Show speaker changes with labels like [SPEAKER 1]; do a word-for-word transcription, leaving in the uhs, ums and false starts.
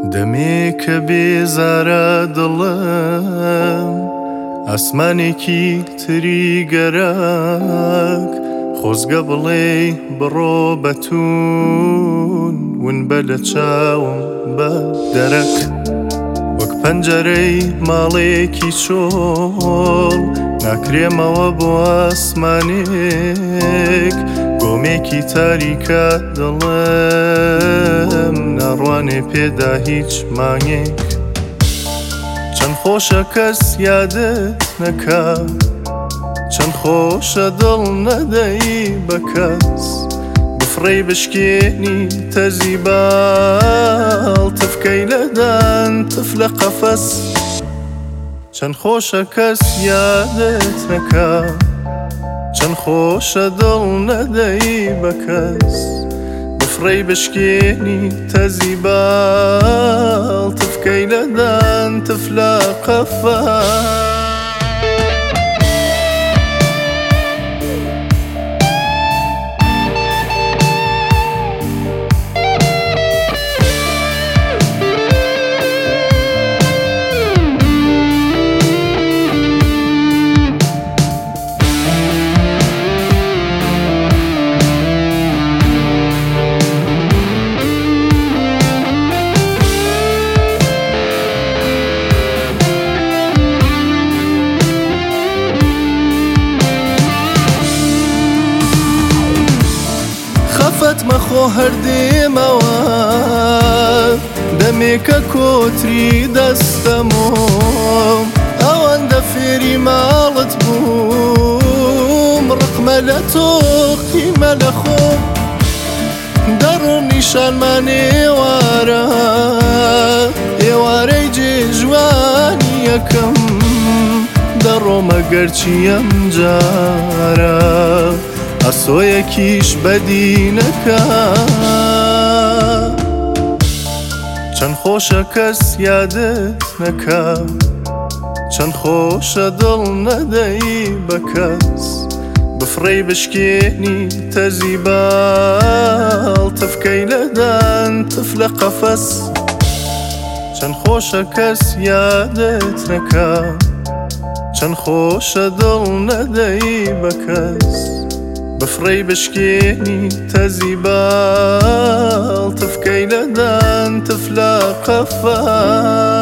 [SPEAKER 1] دەمێکە بێزارە دڵم ئاسمانێکی تری گەرەک خۆزگە بڵێ بڕۆ بەتون ون بە لە چاوم بە دەرەک وەک پەنجەرەی ماڵێکی چۆڵ ناکرێمەوە بۆ ئاسمانێک گۆمێکی تاریکە دڵم ناڕوانێ پێدا هیچ مانگێک چەند خۆشە کەس یادت نەکا چەند خۆشە دڵ نەدەی بە کەس بفڕەی بشکێنی تەرزی باڵ تفکەی لەدان تف لە قەفەس چەند خۆشە کەس یادت نەکا چەند خۆشە دڵ نەدەی بە کەس بفڕەی بشکێنی تەرزی باڵ تفکەی لەدان تف لە قەفەس خەفەت مەخۆ هەردێمەوە دەمێکە کۆتری دەستەمۆم ئەوەندە فێری ماڵت بووم ڕقمە لە تۆ قیمە لە خۆم دەڕۆم نیشانمان ئێوارە ئێوارەی جێژوانی یەکەم دەڕۆمە گەرچی ئەم جارە ئەسۆیەکیش بەدی نەکا چەند خۆشە کەس یادت نەکا چەند خۆشە دڵ نەدەی بە کەس بفڕەی بشکێنی تەرزی باڵ تفکەی لەدان تف لە قەفەس چەند خۆشە کەس یادت نەکا چەند خۆشە دڵ نەدەی بە کەس بفڕەی بشکێنی تەرزی باڵ تفکەی لەدان تف لە قەفەس